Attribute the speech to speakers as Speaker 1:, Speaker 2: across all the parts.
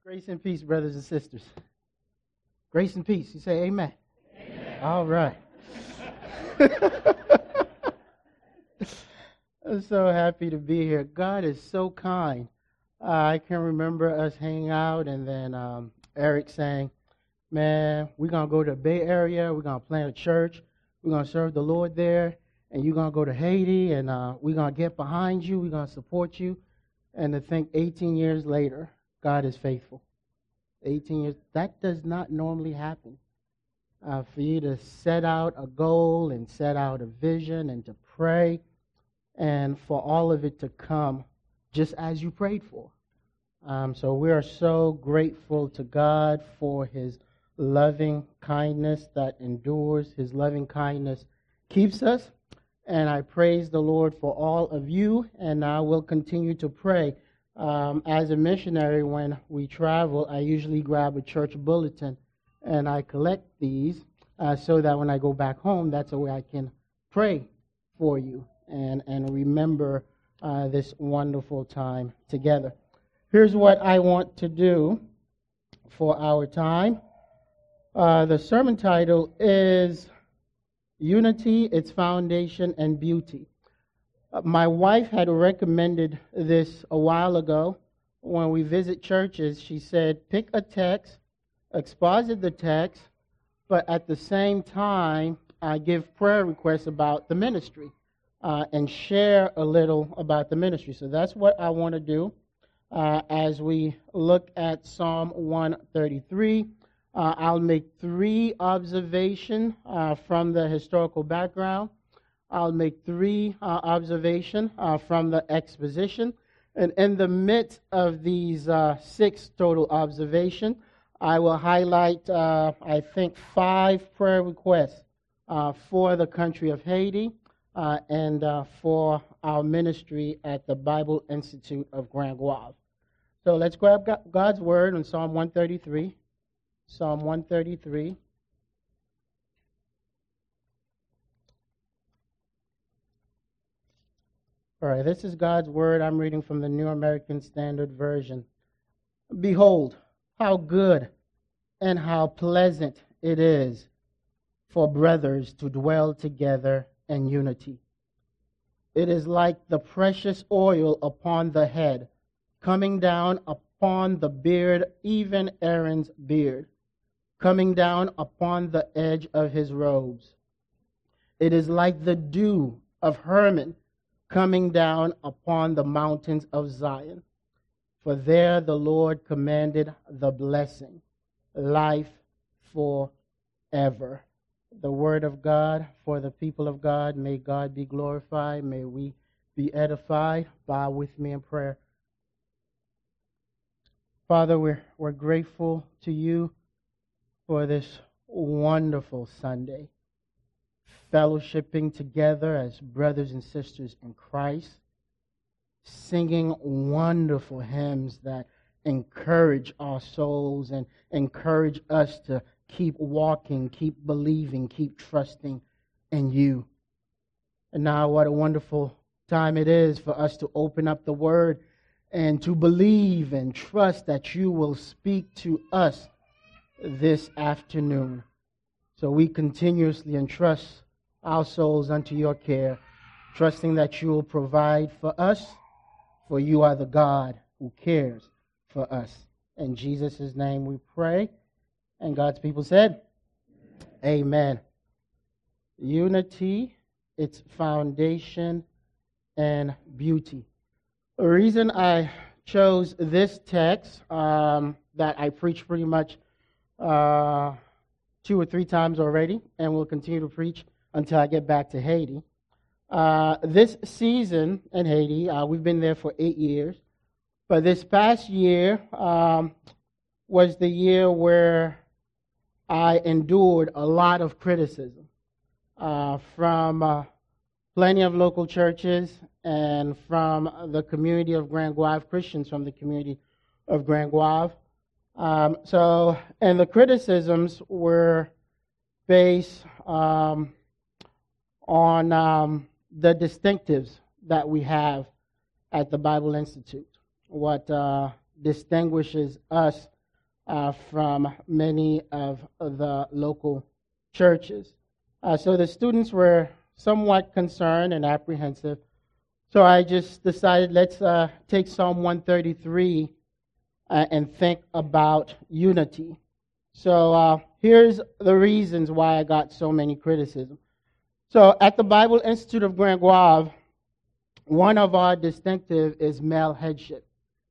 Speaker 1: Grace and peace, brothers and sisters. Grace and peace. You say amen. Amen. All right. I'm so happy to be here. God is so kind. I can remember us hanging out and then Eric saying, man, we're going to go to the Bay Area. We're going to plant a church. We're going to serve the Lord there. And you're going to go to Haiti and we're going to get behind you. We're going to support you. And to think 18 years later, God is faithful. 18 years, that does not normally happen. For you to set out a goal and set out a vision and to pray and for all of it to come just as you prayed for. So we are so grateful to God for His loving kindness that endures. His loving kindness keeps us. And I praise the Lord for all of you, and I will continue to pray. As a missionary, when we travel, I usually grab a church bulletin and I collect these so that when I go back home, that's a way I can pray for you and remember this wonderful time together. Here's what I want to do for our time. The sermon title is Unity, Its Foundation and Beauty. My wife had recommended this a while ago. When we visit churches, she said, pick a text, exposit the text, but at the same time, give prayer requests about the ministry and share a little about the ministry. So that's what I want to do as we look at Psalm 133. I'll make 3 observations from the historical background. I'll make 3 observations from the exposition. And in the midst of these 6 total observations, I will highlight, I think, 5 prayer requests for the country of Haiti and for our ministry at the Bible Institute of Grand Guave. So let's grab God's Word in Psalm 133. Psalm 133. All right, this is God's Word. I'm reading from the New American Standard Version. Behold, how good and how pleasant it is for brothers to dwell together in unity. It is like the precious oil upon the head, coming down upon the beard, even Aaron's beard, coming down upon the edge of his robes. It is like the dew of Hermon, coming down upon the mountains of Zion. For there the Lord commanded the blessing, life forever. The word of God for the people of God. May God be glorified. May we be edified. Bow with me in prayer. Father, we're grateful to you for this wonderful Sunday. Fellowshipping together as brothers and sisters in Christ, singing wonderful hymns that encourage our souls and encourage us to keep walking, keep believing, keep trusting in you. And now what a wonderful time it is for us to open up the Word and to believe and trust that you will speak to us this afternoon. So we continuously entrust our souls unto your care, trusting that you will provide for us, for you are the God who cares for us. In Jesus' name we pray. And God's people said, Amen. Unity, its foundation and beauty. The reason I chose this text that I preached pretty much 2 or 3 times already, and will continue to preach until I get back to Haiti. This season in Haiti, we've been there for 8 years, but this past year was the year where I endured a lot of criticism from plenty of local churches and from the community of Grand Guave, Christians from the community of Grand Guave. And the criticisms were based on the distinctives that we have at the Bible Institute, what distinguishes us from many of the local churches. So the students were somewhat concerned and apprehensive. So I just decided let's take Psalm 133 and think about unity. So here's the reasons why I got so many criticism. So at the Bible Institute of Grand Guave, one of our distinctive is male headship.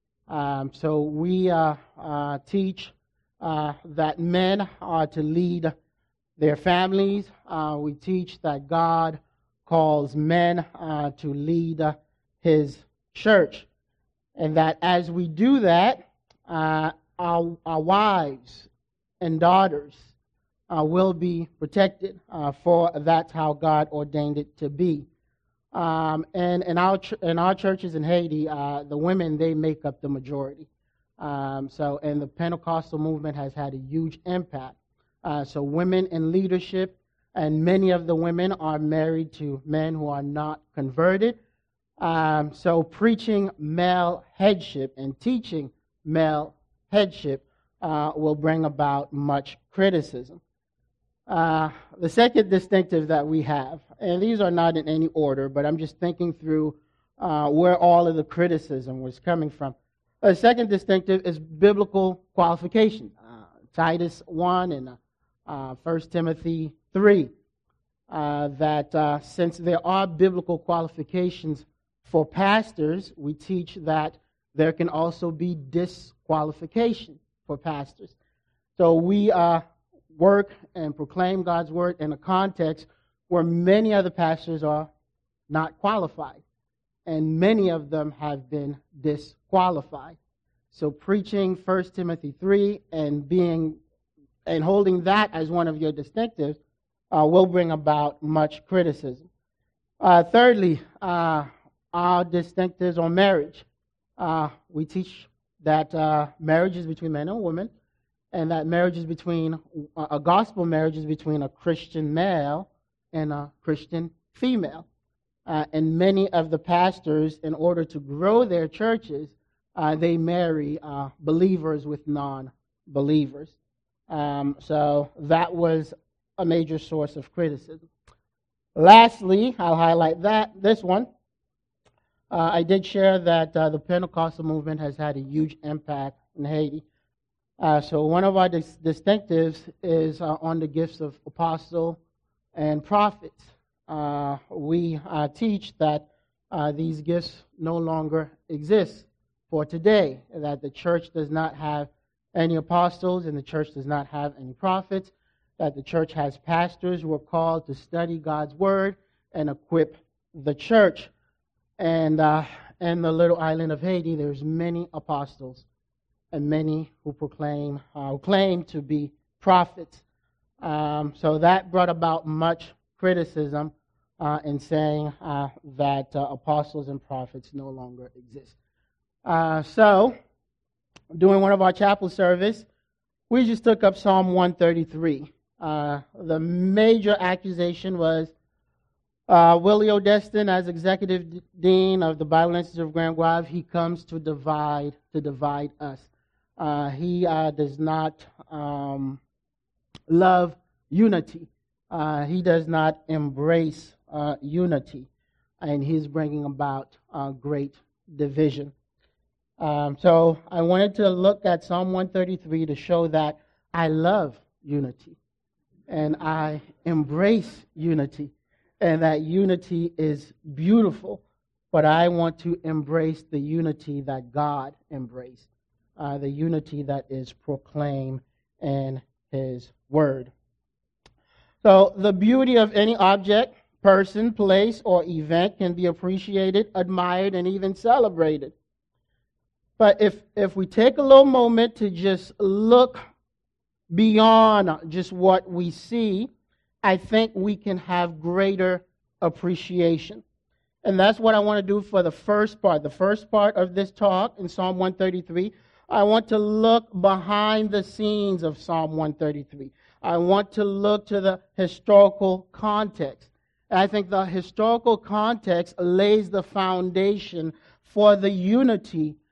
Speaker 1: So we teach that men are to lead their families. We teach that God calls men to lead his church. And that as we do that, our wives and daughters will be protected, for that's how God ordained it to be. And in our churches in Haiti, the women, they make up the majority. And the Pentecostal movement has had a huge impact. So women in leadership, and many of the women are married to men who are not converted. So preaching male headship and teaching male headship will bring about much criticism. The second distinctive that we have, and these are not in any order, but I'm just thinking through where all of the criticism was coming from. The second distinctive is biblical qualifications. Titus 1 and 1 Timothy 3. That since there are biblical qualifications for pastors, we teach that there can also be disqualification for pastors. So we work and proclaim God's word in a context where many other pastors are not qualified, and many of them have been disqualified. So preaching 1 Timothy 3 and holding that as one of your distinctives will bring about much criticism. Thirdly, our distinctives on marriage. We teach that marriage is between men and women, and that marriage is between, a gospel marriage is between a Christian male and a Christian female. And many of the pastors, in order to grow their churches, they marry believers with non-believers. So that was a major source of criticism. Lastly, I'll highlight this one. I did share that the Pentecostal movement has had a huge impact in Haiti. So one of our distinctives is on the gifts of apostle and prophets. We teach that these gifts no longer exist for today, that the church does not have any apostles and the church does not have any prophets, that the church has pastors who are called to study God's word and equip the church. And in the little island of Haiti, there's many apostles and many who claim to be prophets. So that brought about much criticism in saying that apostles and prophets no longer exist. So, during one of our chapel service, we just took up Psalm 133. The major accusation was Willie Odestin, as executive dean of the Bible Institute of Grand Guave, he comes to divide us. He does not love unity. He does not embrace unity, and he's bringing about great division. So I wanted to look at Psalm 133 to show that I love unity, and I embrace unity, and that unity is beautiful, but I want to embrace the unity that God embraced, the unity that is proclaimed in His Word. So the beauty of any object, person, place, or event can be appreciated, admired, and even celebrated. But if we take a little moment to just look beyond just what we see, I think we can have greater appreciation. And that's what I want to do for the first part. The first part of this talk in Psalm 133, I want to look behind the scenes of Psalm 133. I want to look to the historical context. And I think the historical context lays the foundation for the unity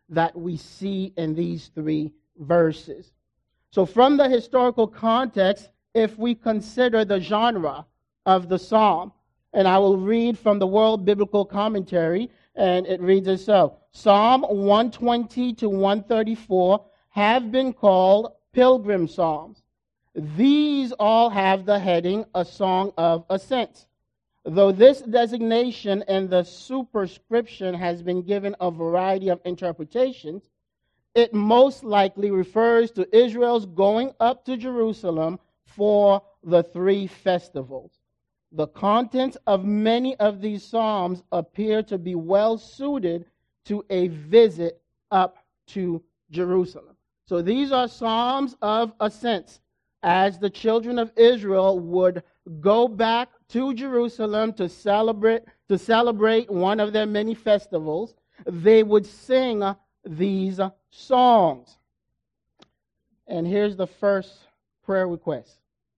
Speaker 1: that we see in these three verses. So from the historical context, if we consider the genre of the psalm, and I will read from the World Biblical Commentary, and it reads as so. Psalm 120 to 134 have been called pilgrim psalms. These all have the heading, A Song of Ascent. Though this designation and the superscription has been given a variety of interpretations, it most likely refers to Israel's going up to Jerusalem for the three festivals. The contents of many of these psalms appear to be well suited to a visit up to Jerusalem. So these are psalms of ascent, as the children of Israel would go back to Jerusalem to celebrate one of their many festivals. They would sing these songs. And here's the first prayer request.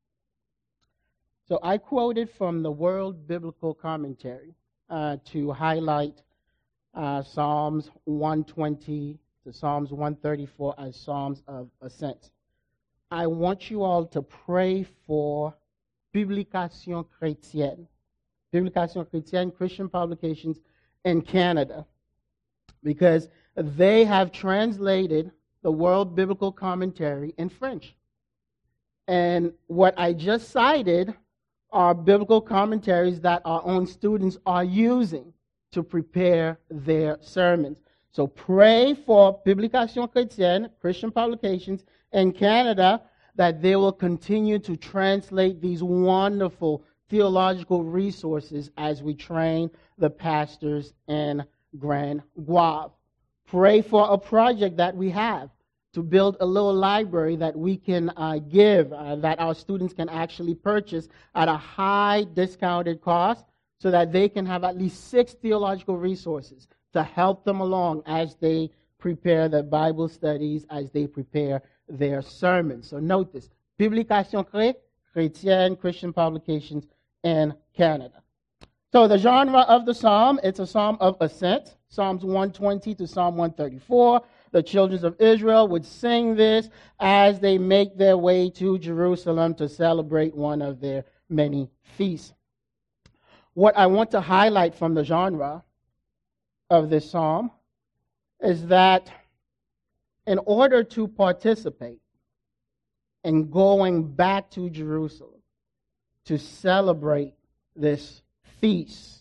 Speaker 1: So I quoted from the World Biblical Commentary to highlight Psalms 120 to Psalms 134 as Psalms of Ascent. I want you all to pray for Publication Chrétienne, Christian Publications in Canada, because they have translated the World Biblical Commentary in French. And what I just cited are biblical commentaries that our own students are using to prepare their sermons. So pray for Publication Chrétienne, Christian Publications in Canada, that they will continue to translate these wonderful theological resources as we train the pastors in Grand Guave. Pray for a project that we have to build a little library that we can give, that our students can actually purchase at a high discounted cost, so that they can have at least 6 theological resources to help them along as they prepare their Bible studies, as they prepare their sermons. So note this, Publication Chrétienne, Christian Publications in Canada. So the genre of the psalm, it's a psalm of ascent, Psalms 120 to Psalm 134. The children of Israel would sing this as they make their way to Jerusalem to celebrate one of their many feasts. What I want to highlight from the genre of this psalm is that in order to participate in going back to Jerusalem to celebrate this feast,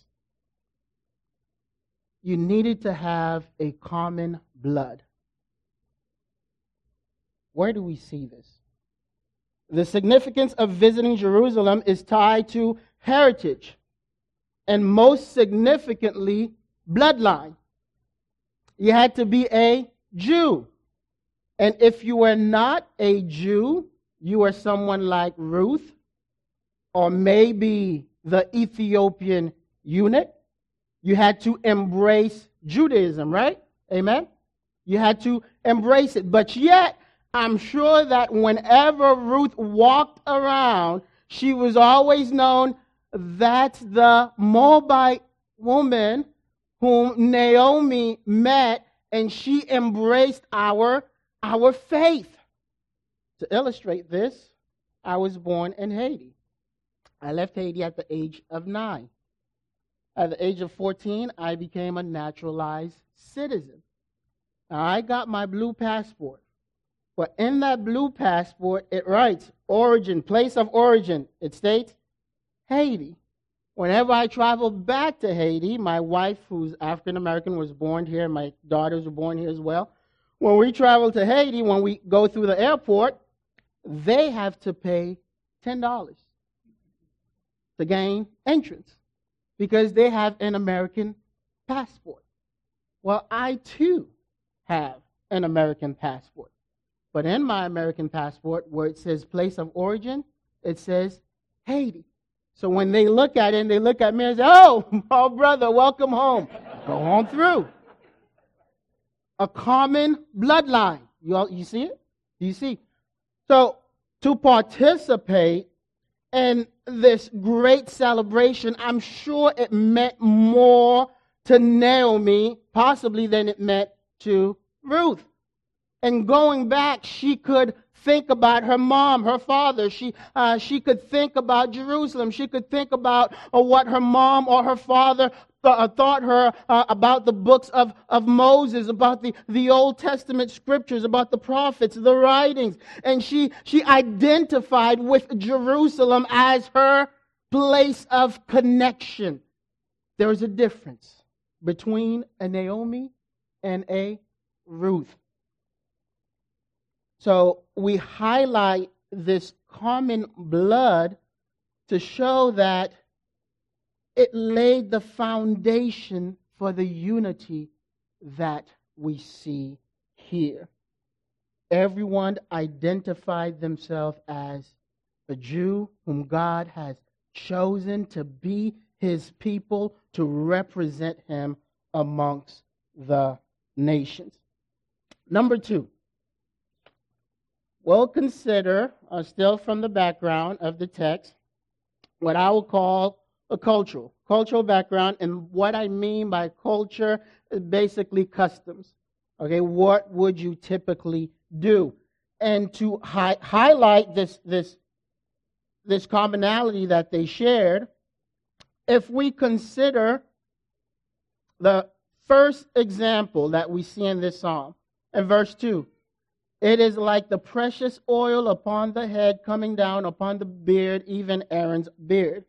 Speaker 1: you needed to have a common blood. Where do we see this? The significance of visiting Jerusalem is tied to heritage, and most significantly, bloodline. You had to be a Jew. And if you were not a Jew, you were someone like Ruth, or maybe the Ethiopian eunuch. You had to embrace Judaism, right? Amen? You had to embrace it. But yet, I'm sure that whenever Ruth walked around, she was always known, that's the Moabite woman whom Naomi met, and she embraced our faith. To illustrate this, I was born in Haiti. I left Haiti at the age of 9. At the age of 14, I became a naturalized citizen. Now, I got my blue passport. But in that blue passport, it writes origin, place of origin. It states Haiti. Whenever I travel back to Haiti, my wife, who's African American, was born here. My daughters were born here as well. When we travel to Haiti, when we go through the airport, they have to pay $10 to gain entrance because they have an American passport. Well, I too have an American passport. But in my American passport, where it says place of origin, it says Haiti. So when they look at it and they look at me and say, oh, brother, welcome home. Go on through. A common bloodline. You see it? You see? So to participate in this great celebration, I'm sure it meant more to Naomi, possibly, than it meant to Ruth. And going back, she could think about her mom, her father. She could think about Jerusalem. She could think about what her mom or her father thought her about the books of Moses, about the Old Testament scriptures, about the prophets, the writings. And she identified with Jerusalem as her place of connection. There is a difference between a Naomi and a Ruth. So we highlight this common blood to show that it laid the foundation for the unity that we see here. Everyone identified themselves as a Jew whom God has chosen to be his people, to represent him amongst the nations. Number two. We'll consider, still from the background of the text, what I will call a cultural background. And what I mean by culture is basically customs. Okay, what would you typically do? And to highlight this commonality that they shared, if we consider the first example that we see in this psalm, in verse 2, it is like the precious oil upon the head coming down upon the beard, even Aaron's beard.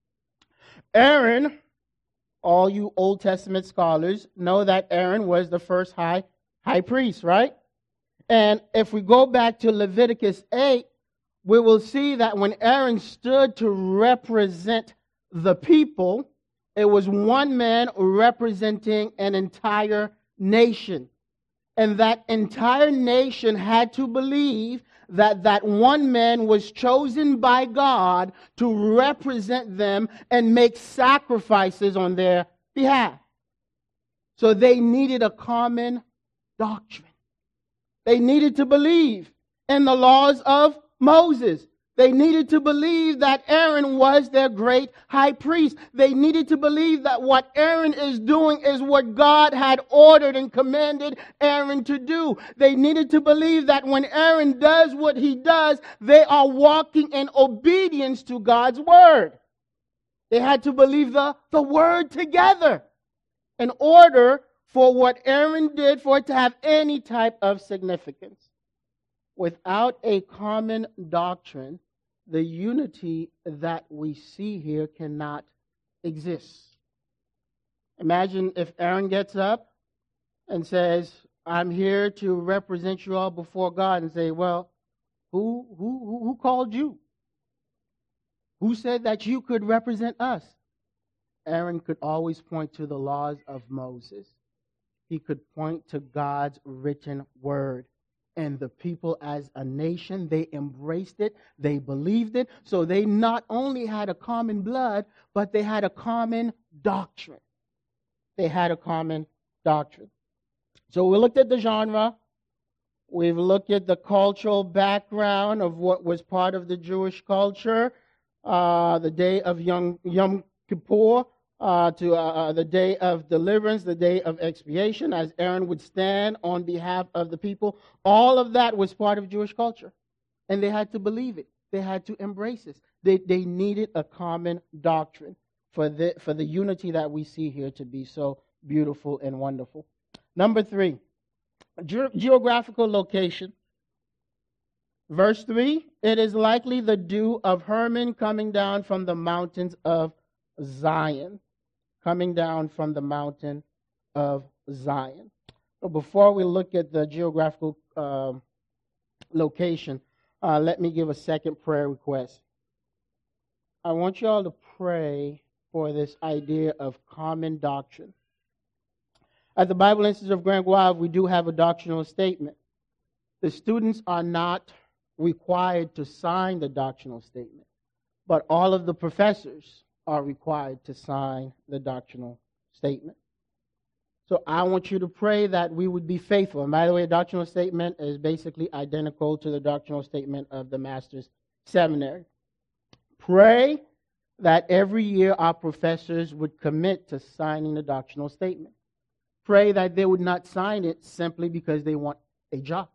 Speaker 1: Aaron, all you Old Testament scholars know that Aaron was the first high priest, right? And if we go back to Leviticus 8, we will see that when Aaron stood to represent the people, it was one man representing an entire nation. And that entire nation had to believe that that one man was chosen by God to represent them and make sacrifices on their behalf. So they needed a common doctrine. They needed to believe in the laws of Moses. They needed to believe that Aaron was their great high priest. They needed to believe that what Aaron is doing is what God had ordered and commanded Aaron to do. They needed to believe that when Aaron does what he does, they are walking in obedience to God's word. They had to believe the word together in order for what Aaron did for it to have any type of significance. Without a common doctrine, the unity that we see here cannot exist. Imagine if Aaron gets up and says, I'm here to represent you all before God, and say, well, who called you? Who said that you could represent us? Aaron could always point to the laws of Moses. He could point to God's written word. And the people as a nation, they embraced it, they believed it. So they not only had a common blood, but they had a common doctrine. They had a common doctrine. So we looked at the genre. We've looked at the cultural background of what was part of the Jewish culture, the day of Yom Kippur, to the day of deliverance, the day of expiation, as Aaron would stand on behalf of the people. All of that was part of Jewish culture. And they had to believe it. They had to embrace it. They needed a common doctrine for the unity that we see here to be so beautiful and wonderful. Number 3, geographical location. Verse 3, it is likely the dew of Hermon coming down from the mountains of Zion. Coming down from the mountain of Zion. So before we look at the geographical location, let me give a second prayer request. I want you all to pray for this idea of common doctrine. At the Bible Institute of Grand Guave, we do have a doctrinal statement. The students are not required to sign the doctrinal statement, but all of the professors are required to sign the doctrinal statement. So I want you to pray that we would be faithful. And by the way, a doctrinal statement is basically identical to the doctrinal statement of the Master's Seminary. Pray that every year our professors would commit to signing the doctrinal statement. Pray that they would not sign it simply because they want a job.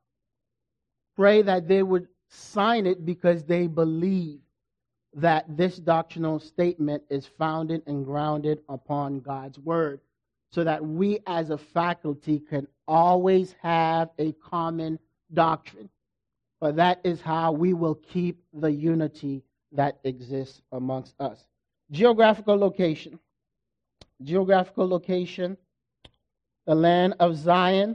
Speaker 1: Pray that they would sign it because they believe that this doctrinal statement is founded and grounded upon God's Word, so that we as a faculty can always have a common doctrine. But that is how we will keep the unity that exists amongst us. Geographical location. Geographical location, the land of Zion.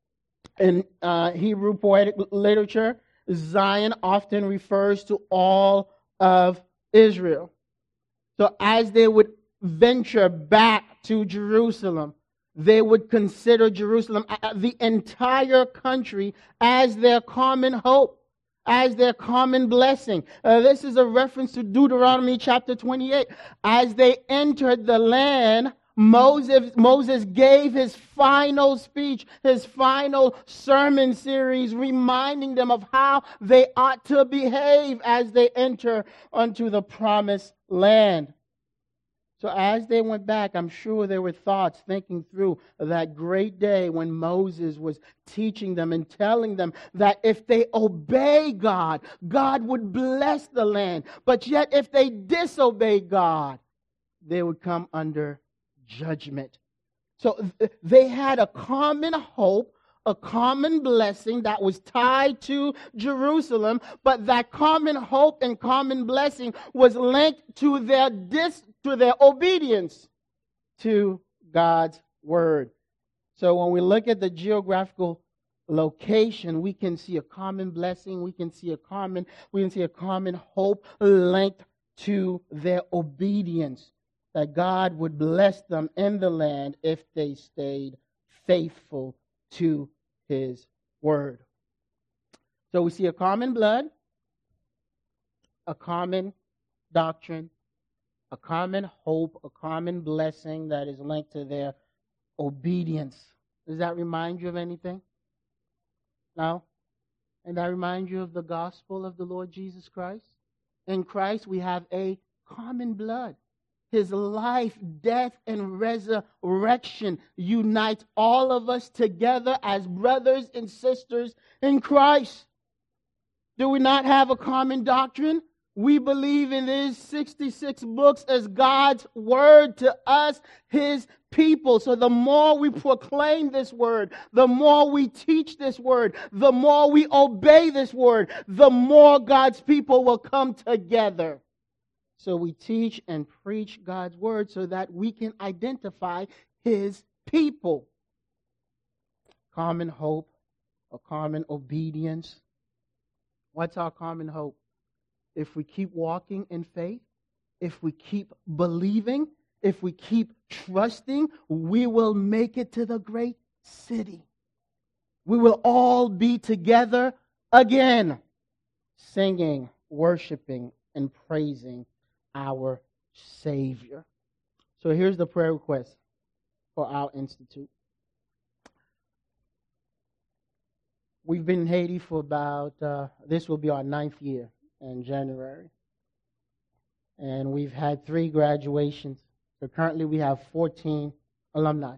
Speaker 1: In Hebrew poetic literature, Zion often refers to all of Israel. So as they would venture back to Jerusalem, they would consider Jerusalem, the entire country, as their common hope, as their common blessing. This is a reference to Deuteronomy chapter 28. As they entered the land, Moses gave his final speech, his final sermon series, reminding them of how they ought to behave as they enter onto the promised land. So as they went back, I'm sure there were thoughts thinking through that great day when Moses was teaching them and telling them that if they obey God, God would bless the land. But yet if they disobey God, they would come under judgment. So they had a common hope, a common blessing that was tied to Jerusalem, but that common hope and common blessing was linked to their obedience to God's Word. So when we look at the geographical location, we can see a common blessing, we can see a common hope linked to their obedience, that God would bless them in the land if they stayed faithful to His Word. So we see a common blood, a common doctrine, a common hope, a common blessing that is linked to their obedience. Does that remind you of anything? No? And that remind you of the gospel of the Lord Jesus Christ? In Christ we have a common blood. His life, death, and resurrection unites all of us together as brothers and sisters in Christ. Do we not have a common doctrine? We believe in these 66 books as God's Word to us, His people. So the more we proclaim this Word, the more we teach this Word, the more we obey this Word, the more God's people will come together. So we teach and preach God's Word so that we can identify His people. Common hope, a common obedience. What's our common hope? If we keep walking in faith, if we keep believing, if we keep trusting, we will make it to the great city. We will all be together again, singing, worshiping, and praising our Savior. So here's the prayer request for our institute. We've been in Haiti for about, this will be our 9th year in January. And we've had 3 graduations. So currently we have 14 alumni.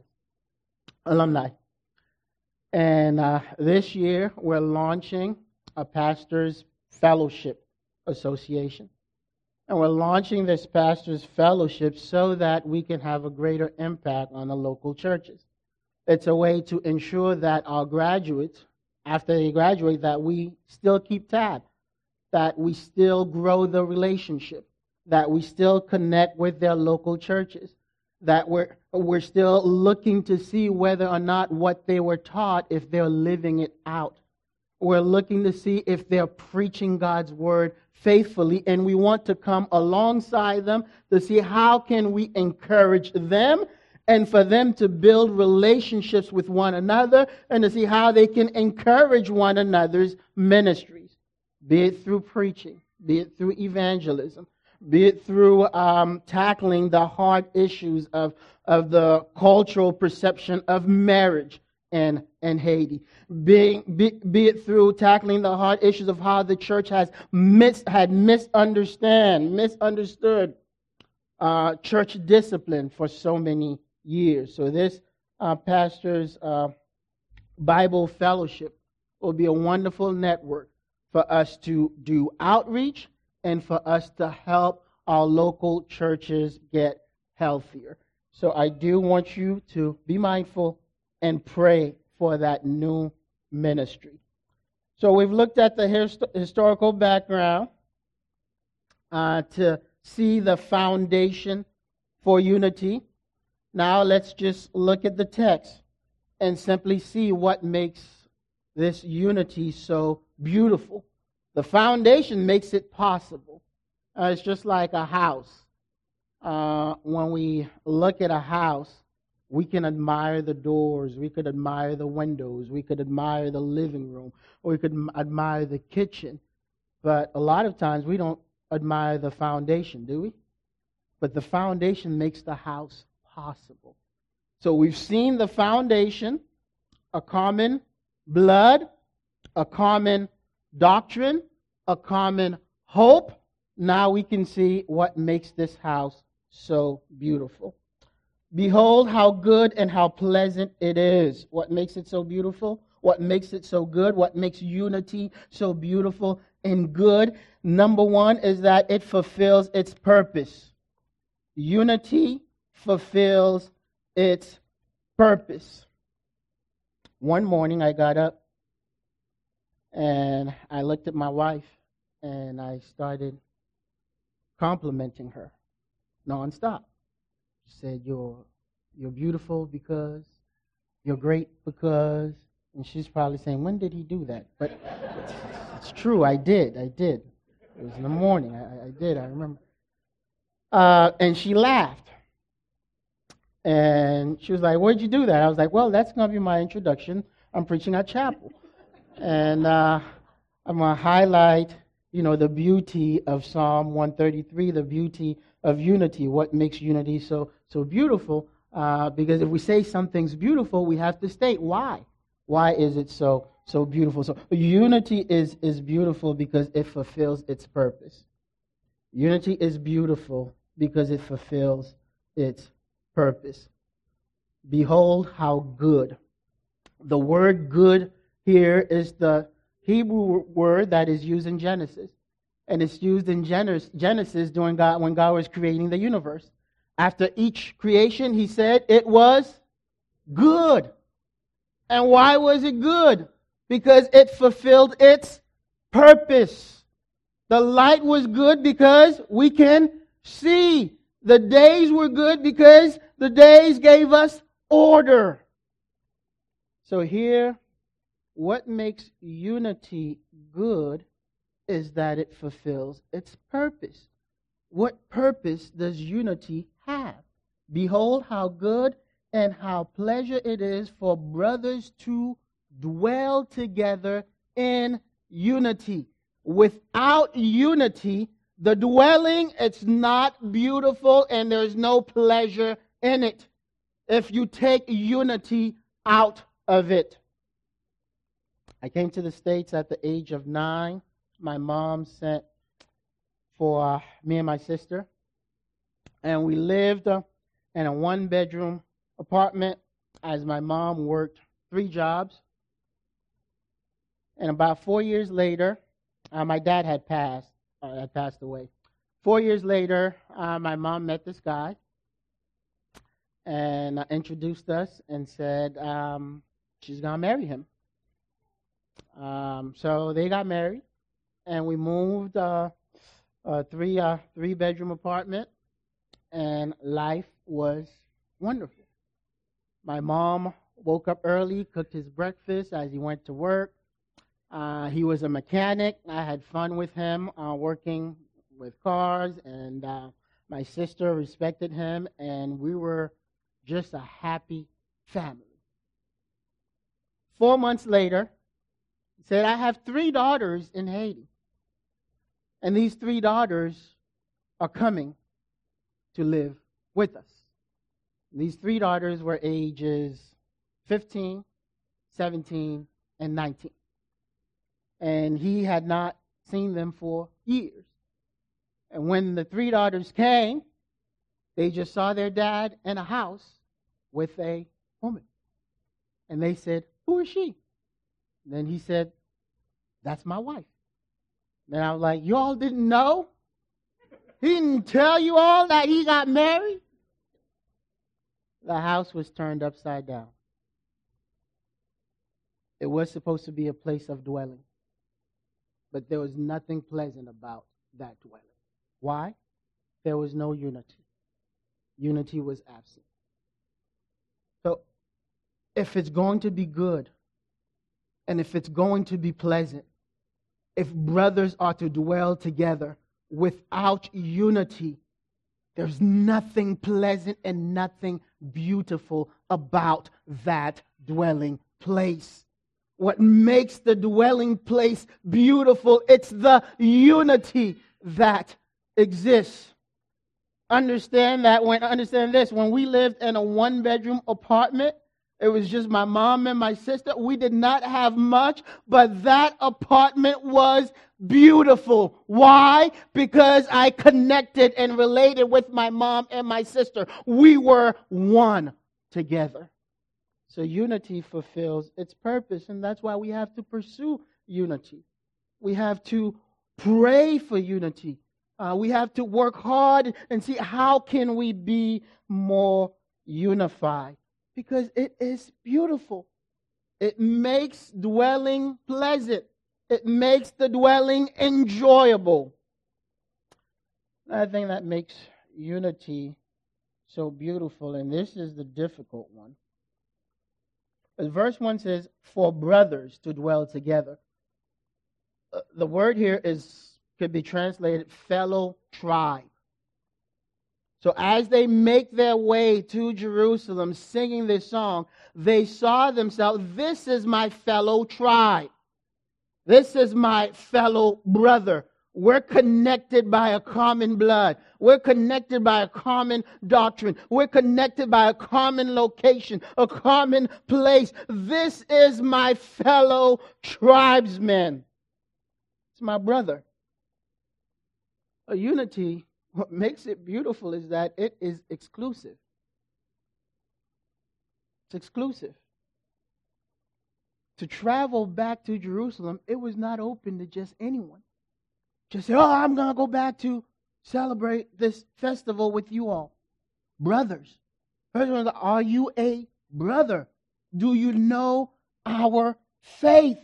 Speaker 1: And this year we're launching a pastor's fellowship association. And we're launching this pastor's fellowship so that we can have a greater impact on the local churches. It's a way to ensure that our graduates, after they graduate, that we still keep tab, that we still grow the relationship, that we still connect with their local churches, that we're still looking to see whether or not what they were taught, if they're living it out. We're looking to see if they're preaching God's Word faithfully, and we want to come alongside them to see how can we encourage them and for them to build relationships with one another and to see how they can encourage one another's ministries, be it through preaching, be it through evangelism, be it through tackling the hard issues of the cultural perception of marriage in Haiti, be it through tackling the hard issues of how the church had misunderstood church discipline for so many years. So this Pastor's Bible Fellowship will be a wonderful network for us to do outreach and for us to help our local churches get healthier. So I do want you to be mindful and pray for that new ministry. So we've looked at the historical background to see the foundation for unity. Now let's just look at the text and simply see what makes this unity so beautiful. The foundation makes it possible. It's just like a house. When we look at a house, we can admire the doors, we could admire the windows, we could admire the living room, or we could admire the kitchen. But a lot of times we don't admire the foundation, do we? But the foundation makes the house possible. So we've seen the foundation, a common blood, a common doctrine, a common hope. Now we can see what makes this house so beautiful. Behold how good and how pleasant it is. What makes it so beautiful? What makes it so good? What makes unity so beautiful and good? Number one is that it fulfills its purpose. Unity fulfills its purpose. One morning I got up and I looked at my wife and I started complimenting her nonstop. She said, you're beautiful because, you're great because, and she's probably saying, when did he do that? But it's true, I did. It was in the morning, I did, I remember. And she laughed. And she was like, where'd you do that? I was like, well, that's going to be my introduction. I'm preaching at chapel. And I'm going to highlight, the beauty of Psalm 133, the beauty of unity, what makes unity so beautiful. Because if we say something's beautiful, we have to state why. Why is it so beautiful? So unity is beautiful because it fulfills its purpose. Unity is beautiful because it fulfills its purpose. Behold how good. The word good here is the Hebrew word that is used in Genesis. And it's used in Genesis when God was creating the universe. After each creation, he said it was good. And why was it good? Because it fulfilled its purpose. The light was good because we can see. The days were good because the days gave us order. So here, what makes unity good is that it fulfills its purpose. What purpose does unity have? Behold how good and how pleasure it is for brothers to dwell together in unity. Without unity, the dwelling, it's not beautiful and there's no pleasure in it. If you take unity out of it. I came to the States at the age of 9. My mom sent for me and my sister. And we lived in a one-bedroom apartment as my mom worked 3 jobs. And about 4 years later, my dad had passed away. 4 years later, my mom met this guy and introduced us and said she's going to marry him. So they got married, and we moved a 3-bedroom apartment, and life was wonderful. My mom woke up early, cooked his breakfast as he went to work. He was a mechanic. I had fun with him working with cars, and my sister respected him, and we were just a happy family. 4 months later, he said, I have 3 daughters in Haiti, and these 3 daughters are coming to live with us. These 3 daughters were ages 15, 17, and 19. And he had not seen them for years. And when the 3 daughters came, they just saw their dad in a house with a woman. And they said, who is she? Then he said, that's my wife. Then I was like, you all didn't know? He didn't tell you all that he got married? The house was turned upside down. It was supposed to be a place of dwelling. But there was nothing pleasant about that dwelling. Why? There was no unity. Unity was absent. So, if it's going to be good, and if it's going to be pleasant, if brothers are to dwell together without unity, there's nothing pleasant and nothing beautiful about that dwelling place. What makes the dwelling place beautiful, it's the unity that exists. Understand this, when we lived in a one-bedroom apartment, it was just my mom and my sister. We did not have much, but that apartment was beautiful. Why? Because I connected and related with my mom and my sister. We were one together. So unity fulfills its purpose, and that's why we have to pursue unity. We have to pray for unity. We have to work hard and see how can we be more unified. Because it is beautiful. It makes dwelling pleasant. It makes the dwelling enjoyable. I think that makes unity so beautiful, and this is the difficult one. As verse 1 says, for brothers to dwell together. The word here could be translated fellow tribe. So as they make their way to Jerusalem singing this song, they saw themselves, this is my fellow tribe. This is my fellow brother. We're connected by a common blood. We're connected by a common doctrine. We're connected by a common location, a common place. This is my fellow tribesman. It's my brother. A unity, what makes it beautiful is that it is exclusive. It's exclusive. To travel back to Jerusalem, it was not open to just anyone. Just say, I'm going to go back to celebrate this festival with you all. Brothers. First one, are you a brother? Do you know our faith?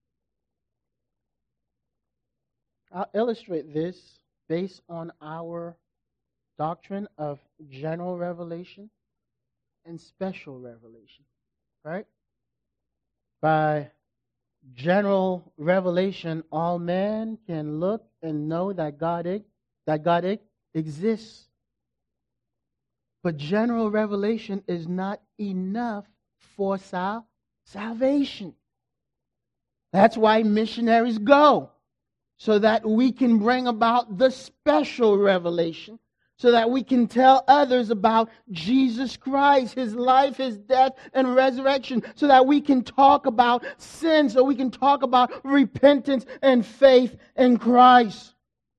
Speaker 1: I'll illustrate this based on our doctrine of general revelation and special revelation. Right? By general revelation, all men can look and know that God exists. But general revelation is not enough for salvation. That's why missionaries go, so that we can bring about the special revelation, so that we can tell others about Jesus Christ, His life, His death, and resurrection, so that we can talk about sin, so we can talk about repentance and faith in Christ.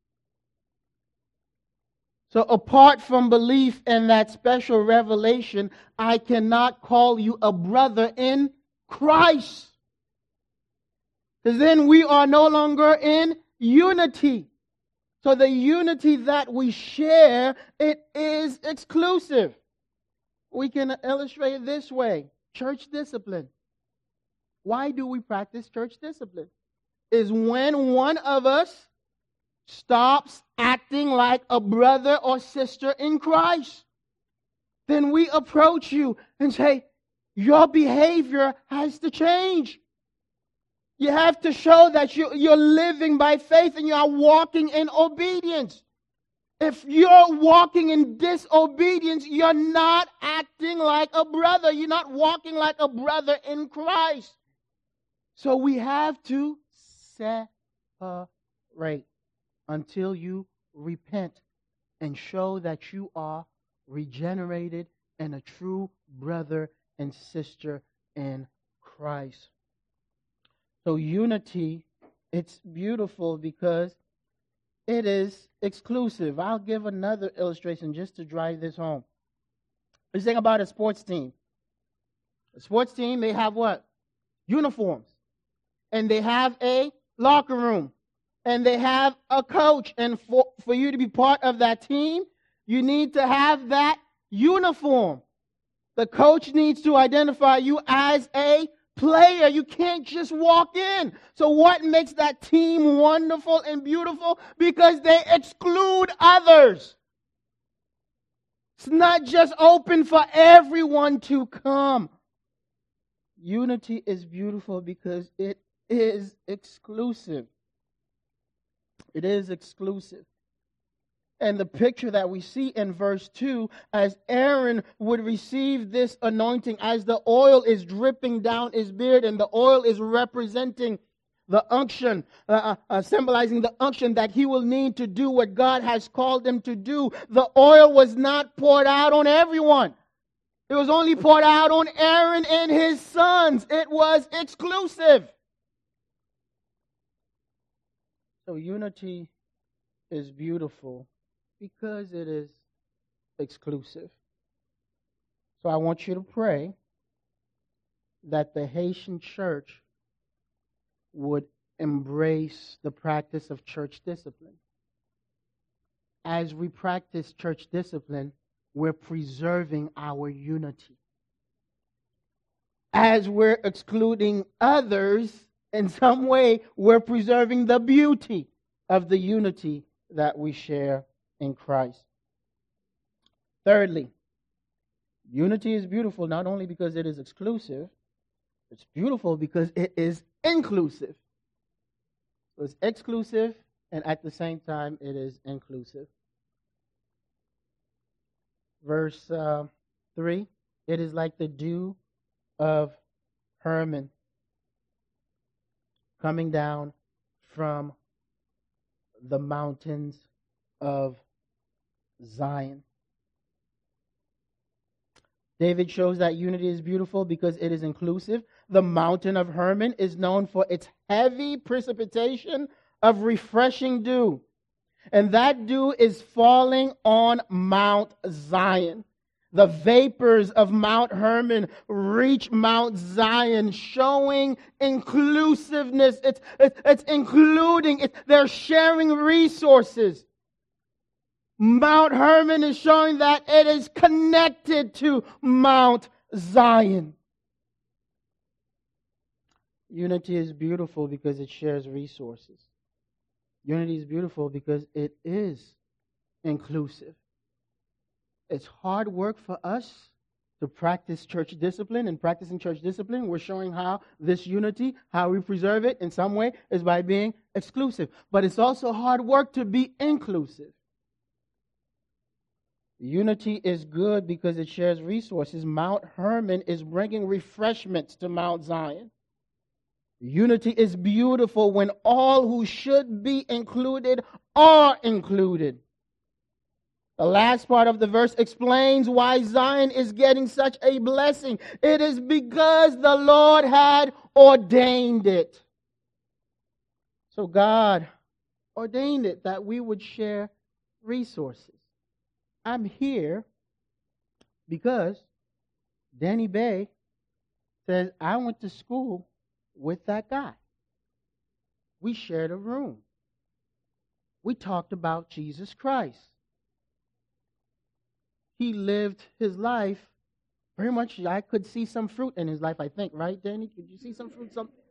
Speaker 1: So apart from belief in that special revelation, I cannot call you a brother in Christ. Because then we are no longer in unity. So the unity that we share, it is exclusive. We can illustrate it this way. Church discipline. Why do we practice church discipline? Is when one of us stops acting like a brother or sister in Christ. Then we approach you and say, your behavior has to change. You have to show that you're living by faith and you are walking in obedience. If you're walking in disobedience, you're not acting like a brother. You're not walking like a brother in Christ. So we have to separate until you repent and show that you are regenerated and a true brother and sister in Christ. So unity, it's beautiful because it is exclusive. I'll give another illustration just to drive this home. Let's think about a sports team. A sports team, they have what? Uniforms. And they have a locker room. And they have a coach. And for you to be part of that team, you need to have that uniform. The coach needs to identify you as a player. You can't just walk in. So what makes that team wonderful and beautiful? Because they exclude others. It's not just open for everyone to come. Unity is beautiful because it is exclusive. It is exclusive. And the picture that we see in verse 2, as Aaron would receive this anointing, as the oil is dripping down his beard, and the oil is representing the unction, symbolizing the unction that he will need to do what God has called him to do. The oil was not poured out on everyone. It was only poured out on Aaron and his sons. It was exclusive. So unity is beautiful because it is exclusive. So I want you to pray that the Haitian church would embrace the practice of church discipline. As we practice church discipline, we're preserving our unity. As we're excluding others, in some way, we're preserving the beauty of the unity that we share in Christ. Thirdly, unity is beautiful not only because it is exclusive, it's beautiful because it is inclusive. So it's exclusive, and at the same time, it is inclusive. Verse 3, it is like the dew of Hermon coming down from the mountains of Zion. David shows that unity is beautiful because it is inclusive. The mountain of Hermon is known for its heavy precipitation of refreshing dew. And that dew is falling on Mount Zion. The vapors of Mount Hermon reach Mount Zion, showing inclusiveness. It's including. They're sharing resources. Mount Hermon is showing that it is connected to Mount Zion. Unity is beautiful because it shares resources. Unity is beautiful because it is inclusive. It's hard work for us to practice church discipline, and practicing church discipline, we're showing how this unity, how we preserve it in some way, is by being exclusive. But it's also hard work to be inclusive. Unity is good because it shares resources. Mount Hermon is bringing refreshments to Mount Zion. Unity is beautiful when all who should be included are included. The last part of the verse explains why Zion is getting such a blessing. It is because the Lord had ordained it. So God ordained it that we would share resources. I'm here because Danny Bay says, I went to school with that guy. We shared a room. We talked about Jesus Christ. He lived his life very much. I could see some fruit in his life, I think. Right, Danny? Could you see some fruit?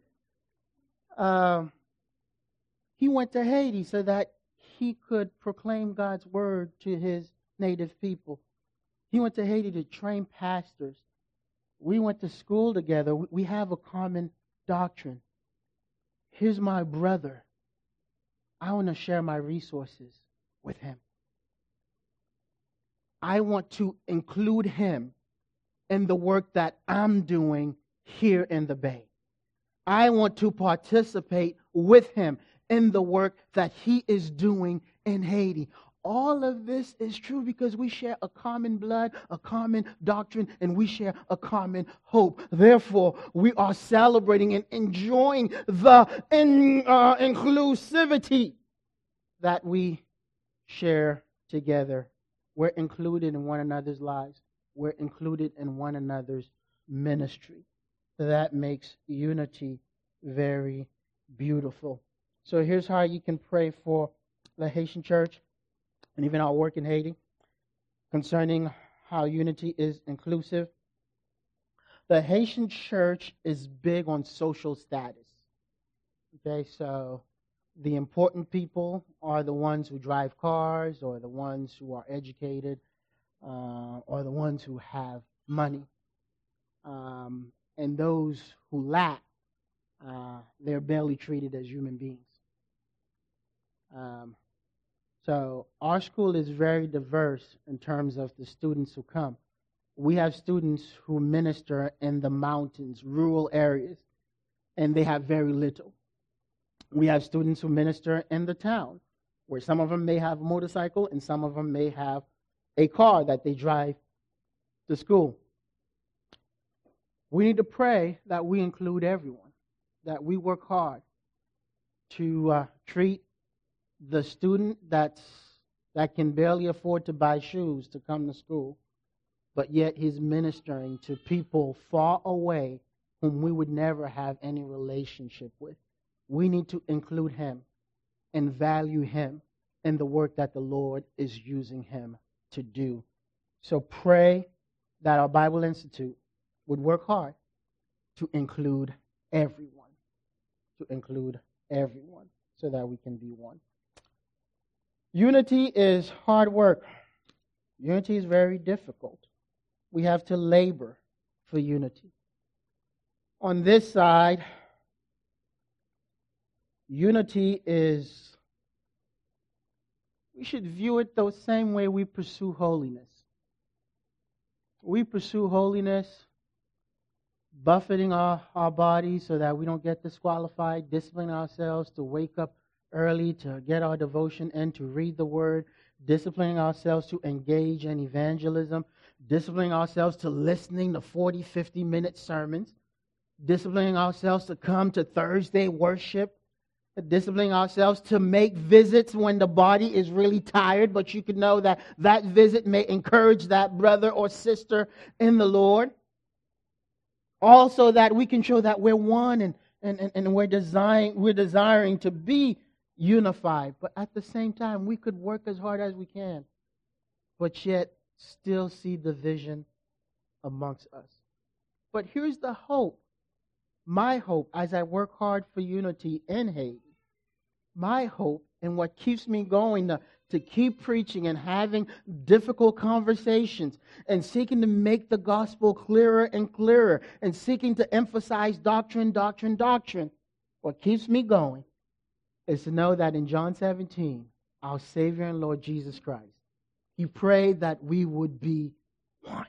Speaker 1: He went to Haiti so that he could proclaim God's word to his native people. He went to Haiti to train pastors. We went to school together. We have a common doctrine. Here's my brother. I want to share my resources with him. I want to include him in the work that I'm doing here in the Bay. I want to participate with him in the work that he is doing in Haiti. All of this is true because we share a common blood, a common doctrine, and we share a common hope. Therefore, we are celebrating and enjoying the inclusivity that we share together. We're included in one another's lives. We're included in one another's ministry. That makes unity very beautiful. So here's how you can pray for the Haitian church and even our work in Haiti concerning how unity is inclusive. The Haitian church is big on social status. Okay, so the important people are the ones who drive cars, or the ones who are educated, or the ones who have money. And those who lack, they're barely treated as human beings. So our school is very diverse in terms of the students who come. We have students who minister in the mountains, rural areas, and they have very little. We have students who minister in the town, where some of them may have a motorcycle and some of them may have a car that they drive to school. We need to pray that we include everyone, that we work hard to treat the student that can barely afford to buy shoes to come to school, but yet he's ministering to people far away whom we would never have any relationship with. We need to include him and value him in the work that the Lord is using him to do. So pray that our Bible Institute would work hard to include everyone, so that we can be one. Unity is hard work. Unity is very difficult. We have to labor for unity. On this side, unity is, we should view it the same way we pursue holiness. We pursue holiness, buffeting our bodies so that we don't get disqualified, disciplining ourselves to wake up early, to get our devotion in, to read the Word, disciplining ourselves to engage in evangelism, disciplining ourselves to listening to 40, 50-minute sermons, disciplining ourselves to come to Thursday worship, disciplining ourselves to make visits when the body is really tired, but you can know that that visit may encourage that brother or sister in the Lord. Also that we can show that we're one and we're desiring to be unified. But at the same time, we could work as hard as we can, but yet still see division amongst us. But here's the hope. My hope as I work hard for unity in Haiti. My hope and what keeps me going to keep preaching and having difficult conversations and seeking to make the gospel clearer and clearer and seeking to emphasize doctrine. What keeps me going is to know that in John 17, our Savior and Lord Jesus Christ, He prayed that we would be one.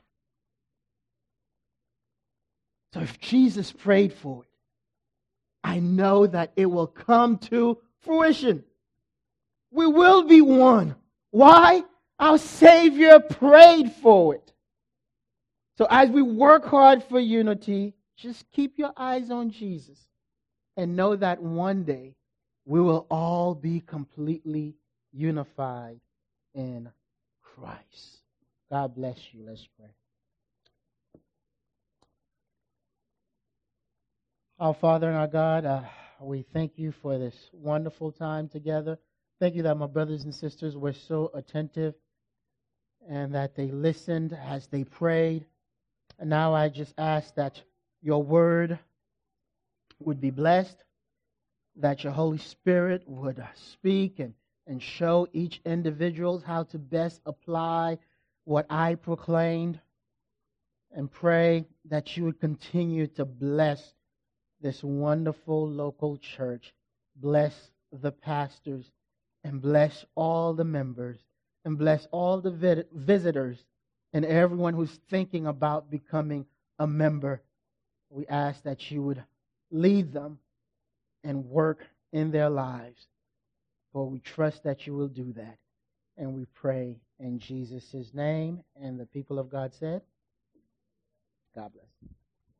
Speaker 1: So if Jesus prayed for it, I know that it will come to fruition. We will be one. Why? Our Savior prayed for it. So as we work hard for unity, just keep your eyes on Jesus and know that one day we will all be completely unified in Christ. God bless you. Let's pray. Our Father and our God, we thank you for this wonderful time together. Thank you that my brothers and sisters were so attentive and that they listened as they prayed. And now I just ask that your word would be blessed, that your Holy Spirit would speak and show each individual how to best apply what I proclaimed, and pray that you would continue to bless this wonderful local church. Bless the pastors and bless all the members and bless all the visitors and everyone who's thinking about becoming a member. We ask that you would lead them and work in their lives. For we trust that you will do that. And we pray in Jesus' name. And the people of God said, God bless.